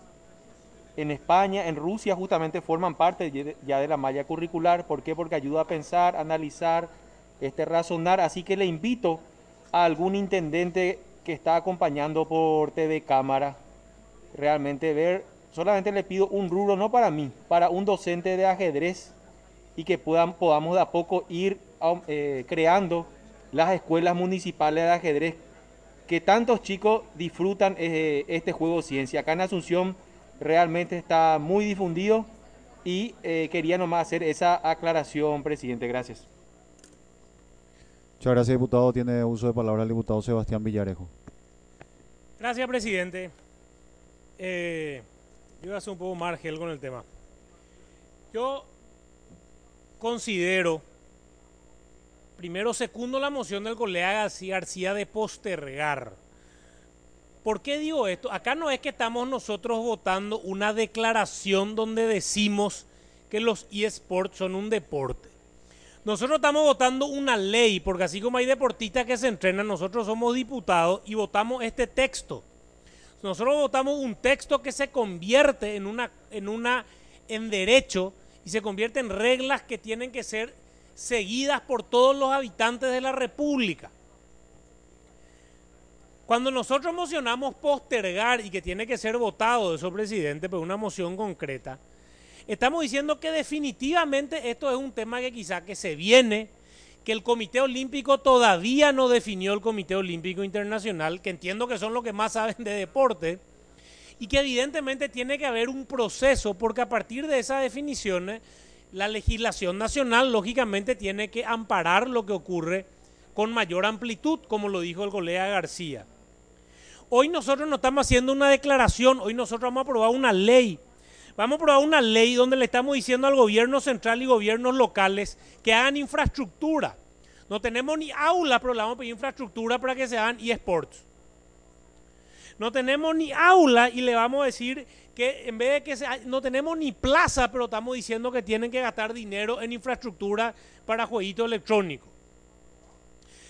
en España, en Rusia, justamente forman parte ya de la malla curricular. ¿Por qué? Porque ayuda a pensar, analizar, este, razonar. Así que le invito a algún intendente que está acompañando por T V Cámara, realmente ver, solamente le pido un rubro, no para mí, para un docente de ajedrez, y que puedan, podamos de a poco ir eh, creando las escuelas municipales de ajedrez, que tantos chicos disfrutan eh, este juego ciencia. Acá en Asunción realmente está muy difundido y eh, quería nomás hacer esa aclaración, presidente. Gracias. Muchas gracias, diputado. Tiene uso de palabra el diputado Sebastián Villarejo. Gracias, presidente. Eh, yo voy a hacer un poco más gel con el tema. Yo considero, primero secundo la moción del colega García, García de postergar. ¿Por qué digo esto? Acá no es que estamos nosotros votando una declaración donde decimos que los eSports son un deporte. Nosotros estamos votando una ley, porque así como hay deportistas que se entrenan, nosotros somos diputados y votamos este texto. Nosotros votamos un texto que se convierte en una, en una, en derecho y se convierte en reglas que tienen que ser seguidas por todos los habitantes de la República. Cuando nosotros mocionamos postergar y que tiene que ser votado eso, presidente, por una moción concreta, estamos diciendo que definitivamente esto es un tema que quizá que se viene, que el Comité Olímpico todavía no definió, el Comité Olímpico Internacional, que entiendo que son los que más saben de deporte, y que evidentemente tiene que haber un proceso, porque a partir de esas definiciones, la legislación nacional lógicamente tiene que amparar lo que ocurre con mayor amplitud, como lo dijo el colega García. Hoy nosotros no estamos haciendo una declaración, hoy nosotros vamos a aprobar una ley. Vamos a aprobar una ley donde le estamos diciendo al gobierno central y gobiernos locales que hagan infraestructura. No tenemos ni aulas, pero le vamos a pedir infraestructura para que se hagan eSports. No tenemos ni aula y le vamos a decir que en vez de que se, no tenemos ni plaza, pero estamos diciendo que tienen que gastar dinero en infraestructura para jueguitos electrónicos.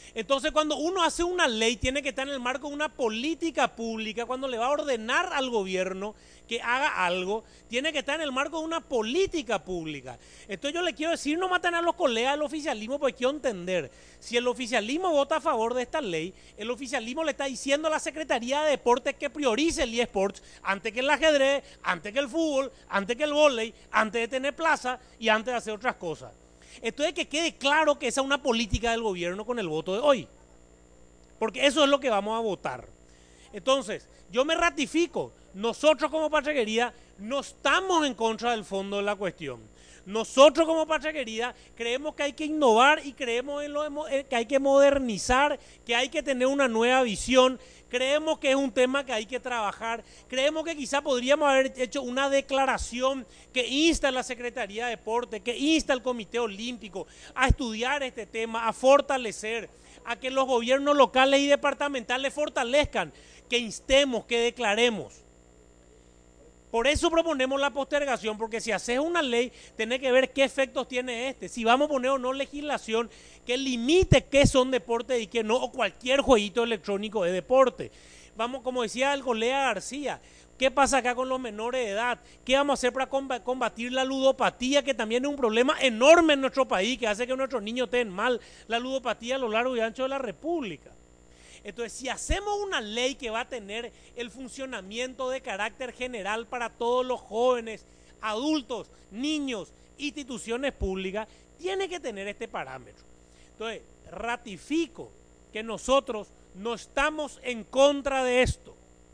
Entonces, cuando uno hace una ley, tiene que estar en el marco de una política pública. Cuando le va a ordenar al gobierno que haga algo, tiene que estar en el marco de una política pública. Entonces, yo le quiero decir, no maten a los colegas del oficialismo, porque quiero entender, si el oficialismo vota a favor de esta ley, el oficialismo le está diciendo a la Secretaría de Deportes que priorice el eSports antes que el ajedrez, antes que el fútbol, antes que el vóley, antes de tener plaza y antes de hacer otras cosas. Entonces, que quede claro que esa es una política del gobierno con el voto de hoy, porque eso es lo que vamos a votar. Entonces, yo me ratifico, nosotros como Patria Querida no estamos en contra del fondo de la cuestión. Nosotros como Patria Querida creemos que hay que innovar y creemos en lo de, que hay que modernizar, que hay que tener una nueva visión. Creemos que es un tema que hay que trabajar. Creemos que quizá podríamos haber hecho una declaración que insta a la Secretaría de Deporte, que insta al Comité Olímpico a estudiar este tema, a fortalecer, a que los gobiernos locales y departamentales fortalezcan, que instemos, que declaremos. Por eso proponemos la postergación, porque si haces una ley, tenés que ver qué efectos tiene este. Si vamos a poner o no legislación que limite qué son deportes y qué no, o cualquier jueguito electrónico de deporte. Vamos, como decía el colega García, ¿qué pasa acá con los menores de edad? ¿Qué vamos a hacer para combatir la ludopatía, que también es un problema enorme en nuestro país, que hace que nuestros niños estén mal, la ludopatía a lo largo y ancho de la República? Entonces, si hacemos una ley que va a tener el funcionamiento de carácter general para todos los jóvenes, adultos, niños, instituciones públicas, tiene que tener este parámetro. Entonces, ratifico que nosotros no estamos en contra de esto,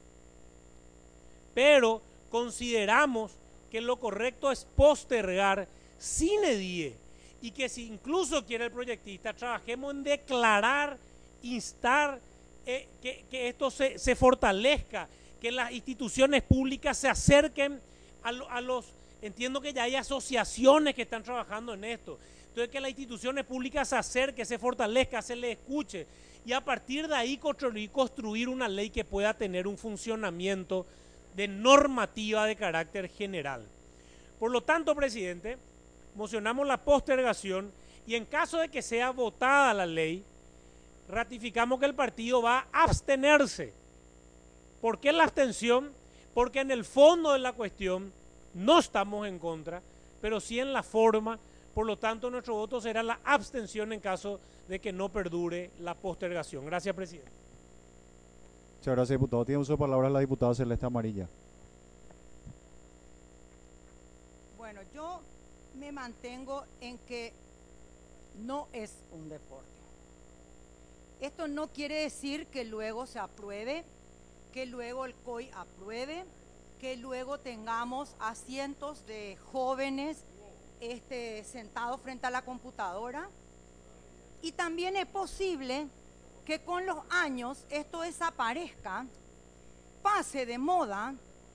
pero consideramos que lo correcto es postergar sine die, y que si incluso quiere el proyectista, trabajemos en declarar, instar, Eh, que, que esto se, se fortalezca, que las instituciones públicas se acerquen a, lo, a los, entiendo que ya hay asociaciones que están trabajando en esto, entonces que las instituciones públicas se acerquen, se fortalezca, se les escuche, y a partir de ahí construir, construir una ley que pueda tener un funcionamiento de normativa de carácter general. Por lo tanto, presidente, mocionamos la postergación, y en caso de que sea votada la ley, ratificamos que el partido va a abstenerse. ¿Por qué la abstención? Porque en el fondo de la cuestión no estamos en contra, pero sí en la forma. Por lo tanto, nuestro voto será la abstención en caso de que no perdure la postergación. Gracias, presidente. Muchas gracias, diputado. Tiene uso de palabra la diputada Celeste Amarilla. Bueno, yo me mantengo en que no es un deporte. Esto no quiere decir que luego se apruebe, que luego el C O I apruebe, que luego tengamos a cientos de jóvenes este, sentados frente a la computadora. Y también es posible que con los años esto desaparezca, pase de moda,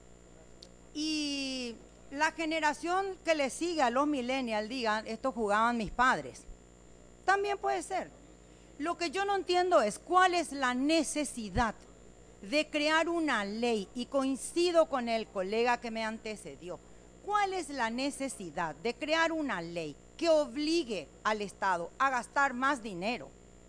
y la generación que le sigue a los millennials digan, esto jugaban mis padres. También puede ser. Lo que yo no entiendo es cuál es la necesidad de crear una ley, y coincido con el colega que me antecedió, cuál es la necesidad de crear una ley que obligue al Estado a gastar más dinero.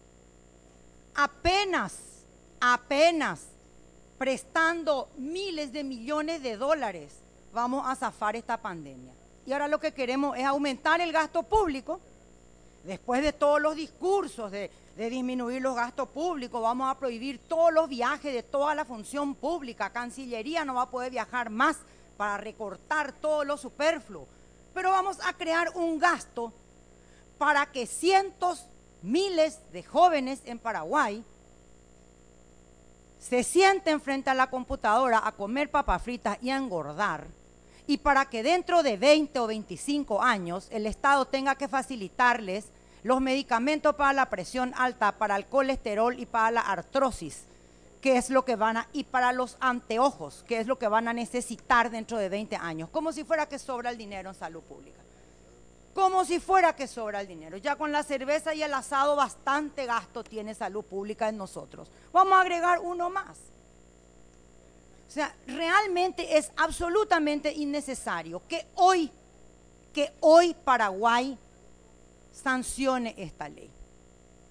Apenas, apenas prestando miles de millones de dólares vamos a zafar esta pandemia. Y ahora lo que queremos es aumentar el gasto público. Después de todos los discursos de, de disminuir los gastos públicos, vamos a prohibir todos los viajes de toda la función pública. Cancillería no va a poder viajar más para recortar todo lo superfluo. Pero vamos a crear un gasto para que cientos, miles de jóvenes en Paraguay se sienten frente a la computadora a comer papas fritas y a engordar, y para que dentro de veinte o veinticinco años el Estado tenga que facilitarles los medicamentos para la presión alta, para el colesterol y para la artrosis, que es lo que van a, y para los anteojos, que es lo que van a necesitar dentro de veinte años, como si fuera que sobra el dinero en salud pública. Como si fuera que sobra el dinero. Ya con la cerveza y el asado bastante gasto tiene salud pública en nosotros. Vamos a agregar uno más. O sea, realmente es absolutamente innecesario que hoy, que hoy Paraguay sancione esta ley.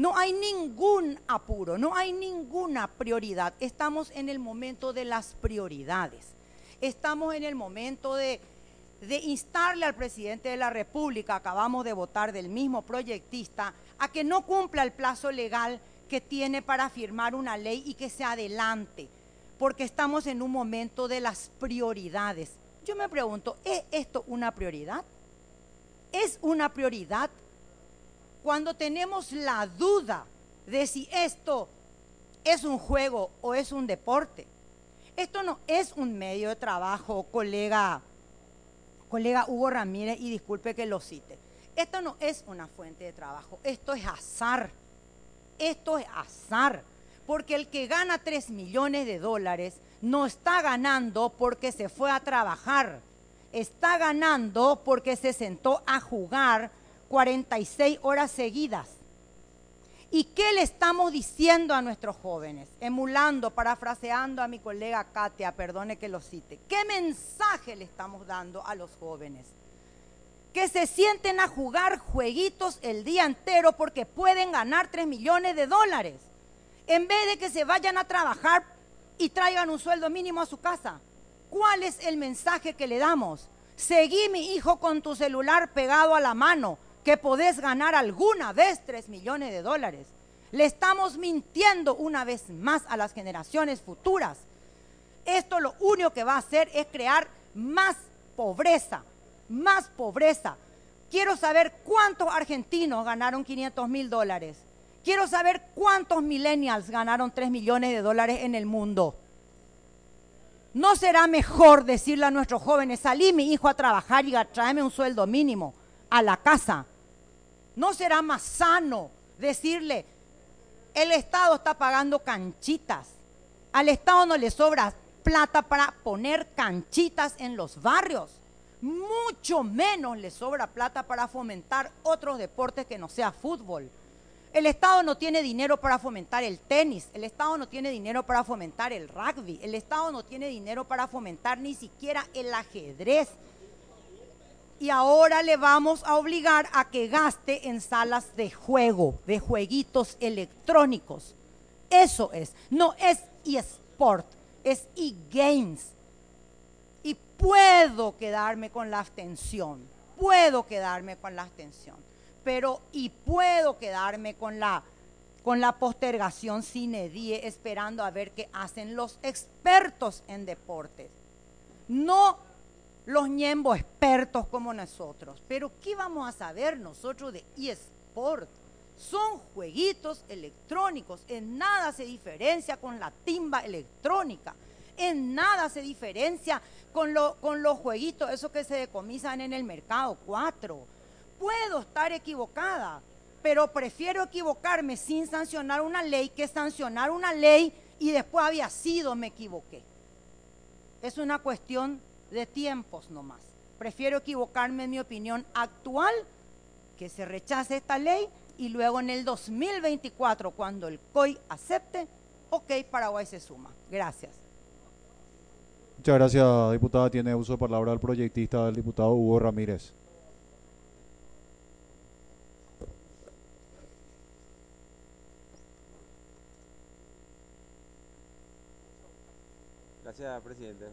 No hay ningún apuro, no hay ninguna prioridad. Estamos en el momento de las prioridades. Estamos en el momento de, de instarle al presidente de la República, acabamos de votar del mismo proyectista, a que no cumpla el plazo legal que tiene para firmar una ley y que se adelante, porque estamos en un momento de las prioridades. Yo me pregunto, ¿es esto una prioridad? ¿Es una prioridad? Cuando tenemos la duda de si esto es un juego o es un deporte. Esto no es un medio de trabajo, colega, colega Hugo Ramírez, y disculpe que lo cite. Esto no es una fuente de trabajo, esto es azar. Esto es azar, porque el que gana tres millones de dólares no está ganando porque se fue a trabajar, está ganando porque se sentó a jugar cuarenta y seis horas seguidas. ¿Y qué le estamos diciendo a nuestros jóvenes? Emulando, parafraseando a mi colega Katia, perdone que lo cite. ¿Qué mensaje le estamos dando a los jóvenes? Que se sienten a jugar jueguitos el día entero porque pueden ganar tres millones de dólares, en vez de que se vayan a trabajar y traigan un sueldo mínimo a su casa. ¿Cuál es el mensaje que le damos? Seguí, mi hijo, con tu celular pegado a la mano, que podés ganar alguna vez tres millones de dólares. Le estamos mintiendo una vez más a las generaciones futuras. Esto lo único que va a hacer es crear más pobreza, más pobreza. Quiero saber cuántos argentinos ganaron quinientos mil dólares. Quiero saber cuántos millennials ganaron tres millones de dólares en el mundo. ¿No será mejor decirle a nuestros jóvenes, salí, mi hijo, a trabajar y tráeme un sueldo mínimo a la casa? ¿No será más sano decirle, el Estado está pagando canchitas, al Estado no le sobra plata para poner canchitas en los barrios, mucho menos le sobra plata para fomentar otros deportes que no sea fútbol? El Estado no tiene dinero para fomentar el tenis, el Estado no tiene dinero para fomentar el rugby, el Estado no tiene dinero para fomentar ni siquiera el ajedrez. Y ahora le vamos a obligar a que gaste en salas de juego, de jueguitos electrónicos. Eso es, no es eSport, es eGames. Y puedo quedarme con la abstención, puedo quedarme con la abstención, pero y puedo quedarme con la, con la postergación sine die, esperando a ver qué hacen los expertos en deportes. No los ñembo expertos como nosotros. Pero ¿qué vamos a saber nosotros de eSport? Son jueguitos electrónicos, en nada se diferencia con la timba electrónica, en nada se diferencia con, lo, con los jueguitos, esos que se decomisan en el mercado cuatro. Puedo estar equivocada, pero prefiero equivocarme sin sancionar una ley que sancionar una ley y después había sido me equivoqué. Es una cuestión de tiempos nomás. Prefiero equivocarme en mi opinión actual, que se rechace esta ley, y luego en el dos mil veinticuatro, cuando el C O I acepte, ok, Paraguay se suma. Gracias. Muchas gracias, diputada. Tiene uso de palabra el proyectista, el diputado Hugo Ramírez. Gracias, presidente.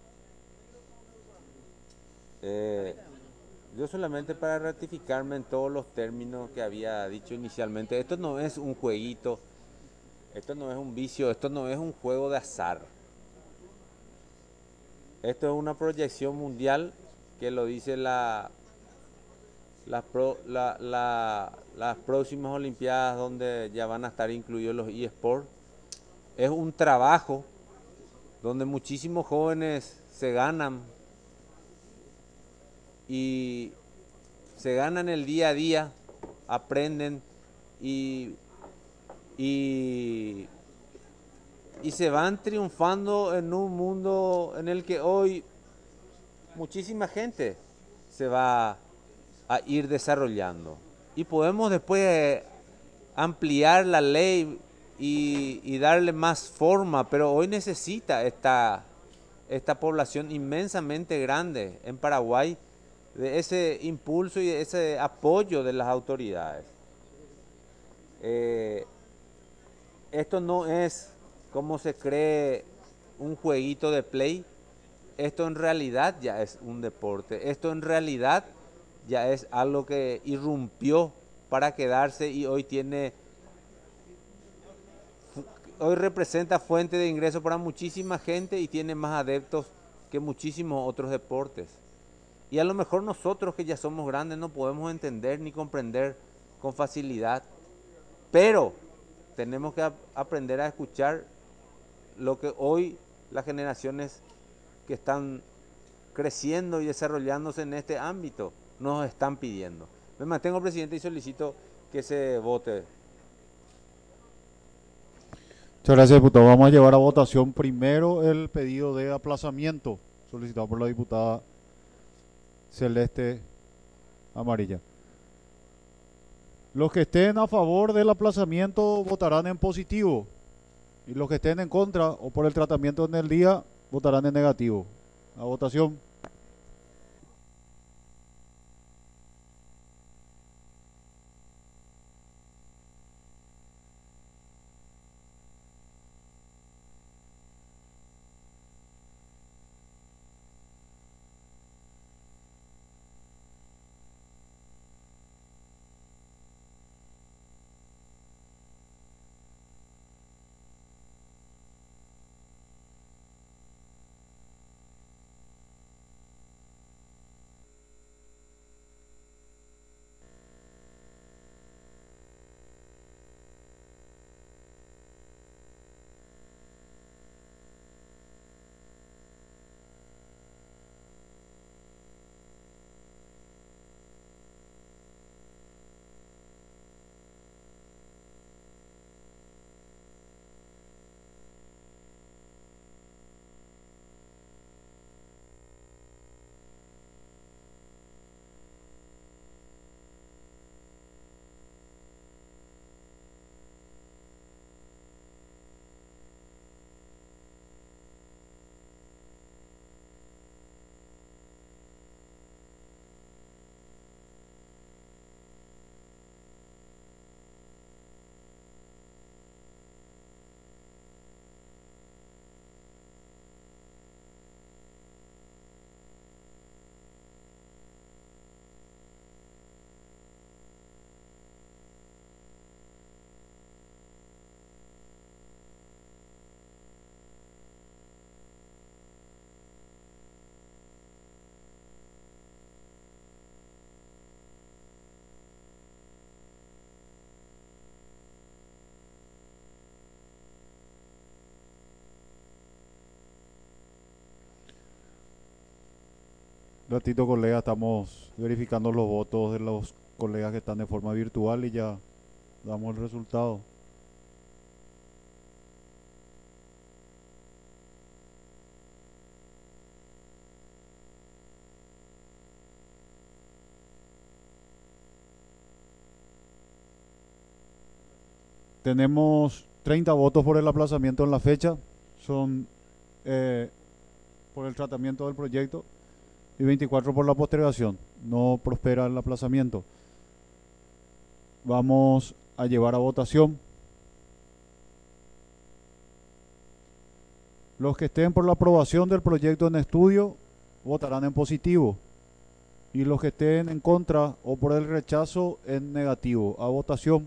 Eh, yo solamente para ratificarme en todos los términos que había dicho inicialmente, esto no es un jueguito, esto no es un vicio, esto no es un juego de azar. Esto es una proyección mundial que lo dice la, la, pro, la, la, las próximas Olimpiadas, donde ya van a estar incluidos los eSports. Es un trabajo donde muchísimos jóvenes se ganan y se ganan el día a día, aprenden y, y, y se van triunfando en un mundo en el que hoy muchísima gente se va a ir desarrollando. Y podemos después ampliar la ley y, y darle más forma, pero hoy necesita esta, esta población inmensamente grande en Paraguay de ese impulso y ese apoyo de las autoridades. Eh, esto no es como se cree un jueguito de play. Esto en realidad ya es un deporte. Esto en realidad ya es algo que irrumpió para quedarse y hoy tiene, hoy representa fuente de ingreso para muchísima gente y tiene más adeptos que muchísimos otros deportes. Y a lo mejor nosotros que ya somos grandes no podemos entender ni comprender con facilidad, pero tenemos que ap- aprender a escuchar lo que hoy las generaciones que están creciendo y desarrollándose en este ámbito nos están pidiendo. Me mantengo, presidente, y solicito que se vote. Muchas gracias, diputado. Vamos a llevar a votación primero el pedido de aplazamiento solicitado por la diputada Celeste Amarilla. Los que estén a favor del aplazamiento votarán en positivo y los que estén en contra o por el tratamiento en el día votarán en negativo. A votación. Ratito, colega, estamos verificando los votos de los colegas que están de forma virtual y ya damos el resultado. Tenemos treinta votos por el aplazamiento en la fecha, son eh, por el tratamiento del proyecto y veinticuatro por la postergación. No prospera el aplazamiento. Vamos a llevar a votación. Los que estén por la aprobación del proyecto en estudio votarán en positivo y los que estén en contra o por el rechazo en negativo. A votación.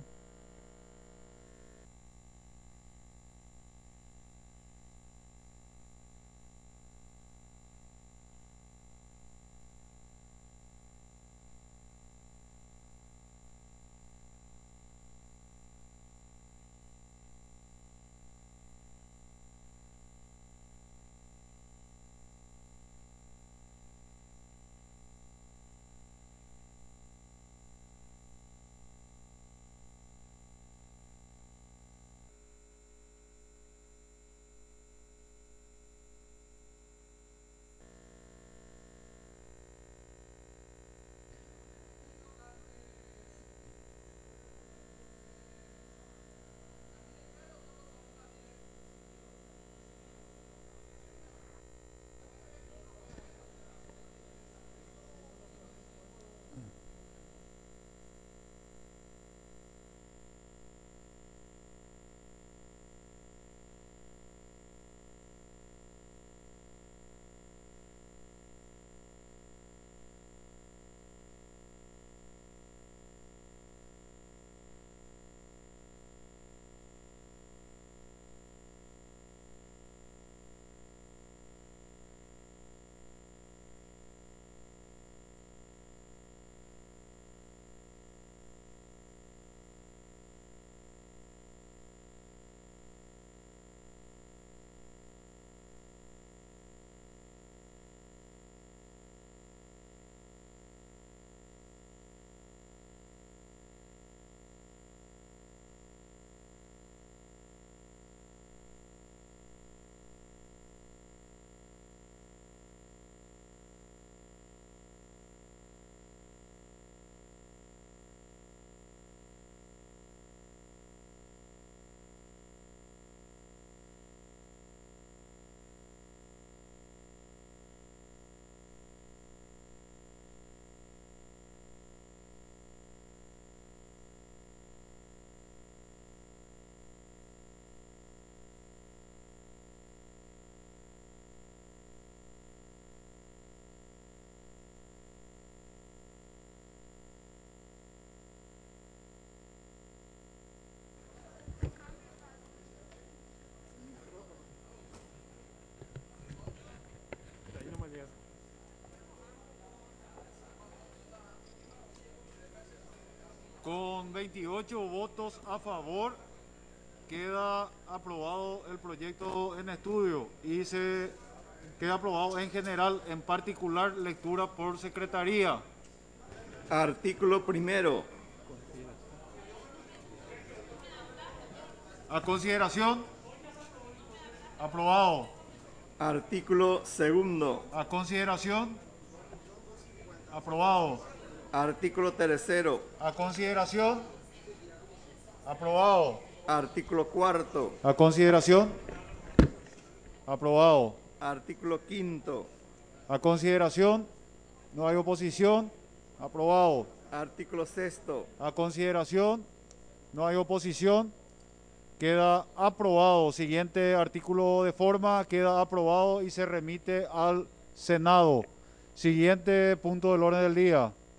Con veintiocho votos a favor, queda aprobado el proyecto en estudio y se queda aprobado en general, en particular lectura por secretaría. Artículo primero. A consideración. Aprobado. Artículo segundo. A consideración. Aprobado. Artículo tercero. A consideración. Aprobado. Artículo cuarto. A consideración. Aprobado. Artículo quinto. A consideración. No hay oposición. Aprobado. Artículo sexto. A consideración. No hay oposición. Queda aprobado. Siguiente artículo de forma. Queda aprobado y se remite al Senado. Siguiente punto del orden del día.